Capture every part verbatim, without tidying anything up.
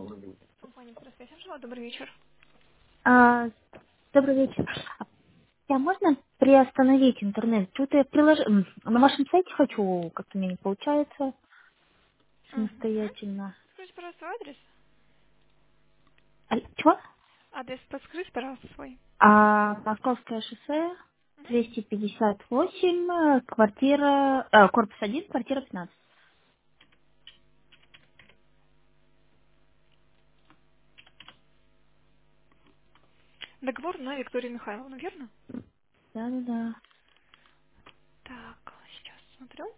Компания «Просвещеншего». Добрый вечер. А, добрый вечер. А можно приостановить интернет? Что-то я прилож... м, на вашем сайте хочу, как-то у меня не получается Угу. самостоятельно. Скажите, пожалуйста, адрес. А, чего? Адрес подскажите, пожалуйста, свой. А, Московское шоссе, двести пятьдесят восемь, э, квартира, э, корпус один, квартира пятнадцать. Договор на Викторию Михайловну, верно? Да-да-да. Так, сейчас смотрю.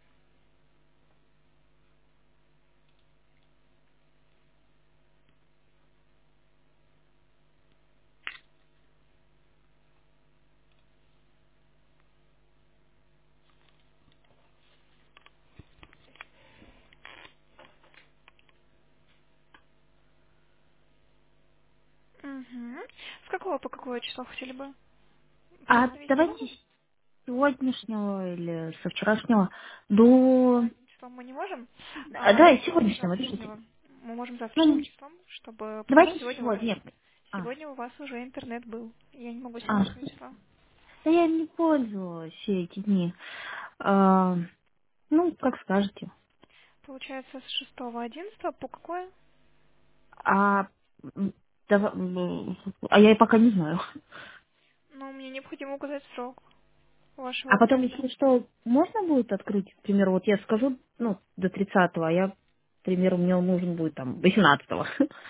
Угу. С какого по какое число хотели бы А приостановить? давайте с сегодняшнего или со вчерашнего до... Задним числом мы не можем. Да, А да, и давайте сегодняшнего, подождите. завтрашнего. Мы можем завтрашним Ну, числом, чтобы... Потому что давайте сегодня у вас... сегодня. Нет. А, Сегодня у вас уже интернет был. Я не могу а. сегодняшнего числа. Да я не пользовалась все эти дни. А, ну, как скажете. Получается, с шестого одиннадцатого по какое? А, м, дава- м, а я и пока не знаю. Ну, мне необходимо указать срок вашего А потом, отказа. если что, можно будет открыть, к примеру, вот я скажу, ну, до тридцатого, а я, к примеру, мне он нужен будет там восемнадцатого.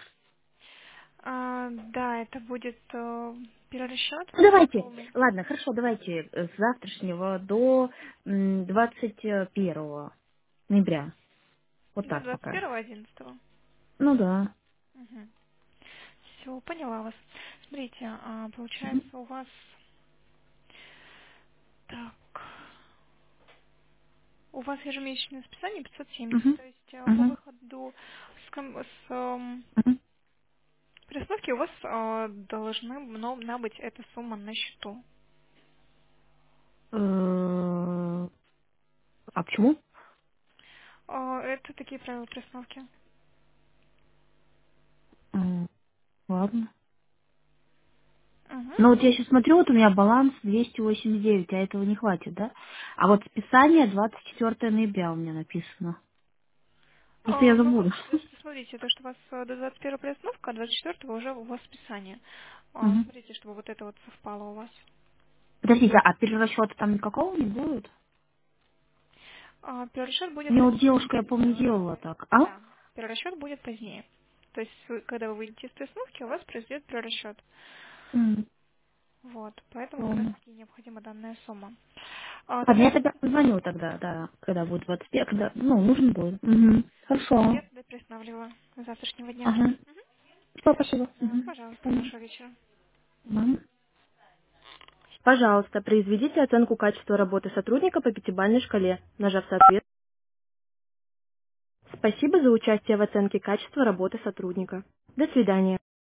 А, да, это будет э, перерасчет Ну, давайте, суммы ладно, хорошо, давайте э, с завтрашнего до м, двадцать первого ноября. Вот до так двадцать пока. первого одиннадцатого. Ну да. Все, поняла вас. Смотрите, а, Мгм. получается у вас так, у вас ежемесячное списание пятьсот семьдесят, Мгм. то есть э, по Мгм. выходу с, ком- с эм, Мгм. перестановки у вас э, должны мно- быть эта сумма на счету. Э, А почему? Э, это такие правила перестановки. М, Ладно. Угу. Ну вот я сейчас смотрю, вот у меня баланс двести восемьдесят девять, а этого не хватит, да? А вот списание двадцать четвёртого ноября у меня написано. Просто А, я ну, забуду. потому что, смотрите, то, что у вас э, до двадцать первого приостановка, а двадцать четвёртого уже у вас списание. А, Мгм. смотрите, чтобы вот это вот совпало у вас. Подождите, а перерасчета там никакого не будет? А, перерасчет будет Мне вот позднее. девушка, я помню, делала так. А? Да, перерасчет будет позднее. То есть, вы- когда вы выйдете из приостановки, у вас произойдет перерасчет. М, Вот, поэтому как раз Ладно. таки необходима данная сумма. А, Ладно, тогда я тогда позвоню тогда, да, когда будет двадцать первого, когда, ну, нужен будет. Мгм. я Хорошо. тогда приостанавливаю с завтрашнего дня. Ага. Всё, спасибо. Все, Мгм. пожалуйста, Понял. хорошего вечера. Мгм. Пожалуйста, произведите оценку качества работы сотрудника по пятибалльной шкале, нажав соответ. Спасибо за участие в оценке качества работы сотрудника. До свидания.